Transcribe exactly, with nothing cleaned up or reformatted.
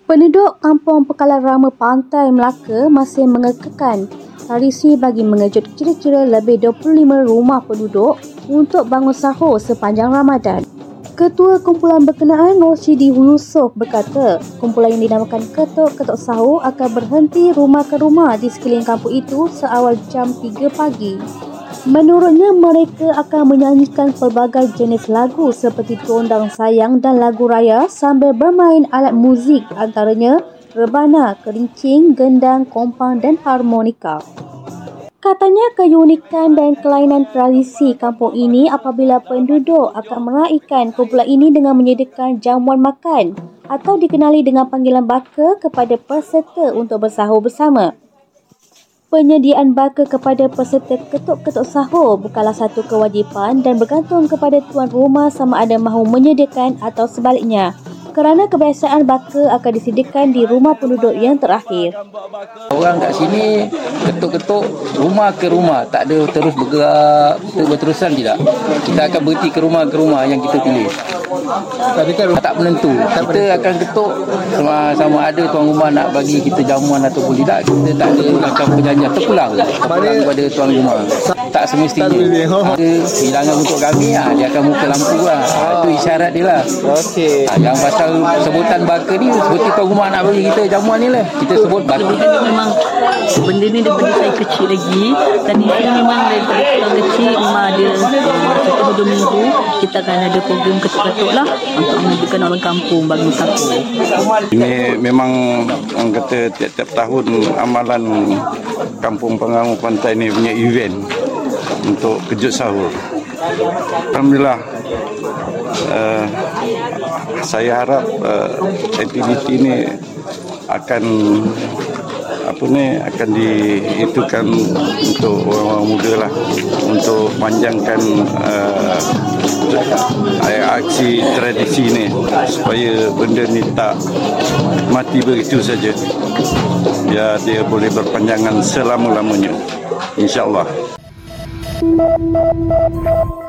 Penduduk kampung Pekalan Rama Pantai Melaka masih mengekalkan tradisi bagi mengejut kira-kira lebih dua puluh lima rumah penduduk untuk bangun sahur sepanjang Ramadan. Ketua kumpulan berkenaan Roshidi Yusuf berkata, kumpulan yang dinamakan Ketuk-Ketuk Sahur akan berhenti rumah ke rumah di sekeliling kampung itu seawal jam tiga pagi. Menurutnya, mereka akan menyanyikan pelbagai jenis lagu seperti Tondang Sayang dan lagu raya sambil bermain alat muzik antaranya rebana, kerincing, gendang, kompang dan harmonika. Katanya keunikan dan kelainan tradisi kampung ini apabila penduduk akan meraihkan kumpulan ini dengan menyediakan jamuan makan atau dikenali dengan panggilan baka kepada peserta untuk bersahur bersama. Penyediaan baka kepada peserta ketuk-ketuk sahur bukanlah satu kewajipan dan bergantung kepada tuan rumah sama ada mahu menyediakan atau sebaliknya, kerana kebiasaan baka akan disediakan di rumah penduduk yang terakhir. Orang kat sini ketuk-ketuk rumah ke rumah, tak ada terus bergerak berterusan, tidak. Kita akan berhenti ke rumah ke rumah yang kita pilih. Tapi kan tak menentu. Kita akan ketuk sama, sama ada tuan rumah nak bagi kita jamuan ataupun tidak. Kita tak ada macam perjanjian terpulang, terpulang kepada tuan rumah. Tak semestinya. Ada hilangan untuk kami, ha, dia akan buka lampu lah. Ha, itu isyarat dia lah. Okey. Ha, yang pasal sebutan baka ni seperti tuan rumah nak bagi kita jamuan ni lah, kita sebut baka. Memang benda ni daripada saya kecil lagi, dan ini memang daripada saya kecil memang ada satu dua minggu kita akan ada program ketuk-ketuk lah untuk menunjukkan orang kampung bagi sahur. Ini memang orang kata tiap-tiap tahun amalan Kampung Pengamu Pantai ni punya event untuk kejut sahur. Alhamdulillah, uh, saya harap uh, aktiviti ini akan apa ni akan diitukan untuk orang-orang muda lah, untuk panjangkan uh, aksi tradisi ni supaya benda ni tak mati begitu saja. Ya, dia boleh berpanjangan selama-lamanya, insya-Allah.